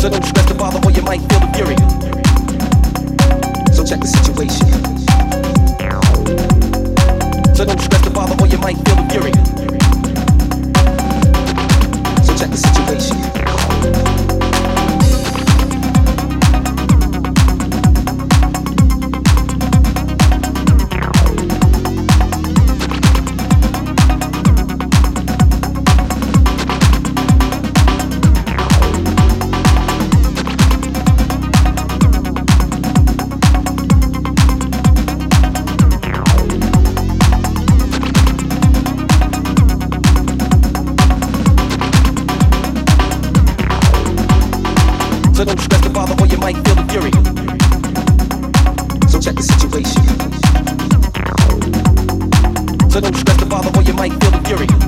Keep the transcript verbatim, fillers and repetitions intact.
So don't stress the bother or you might feel the fury. So check the situation. So don't stress the bother or you might feel the fury. So check the situation. So don't stress the bother or you might feel the fury. So check the situation. So don't stress the bother or you might feel the fury.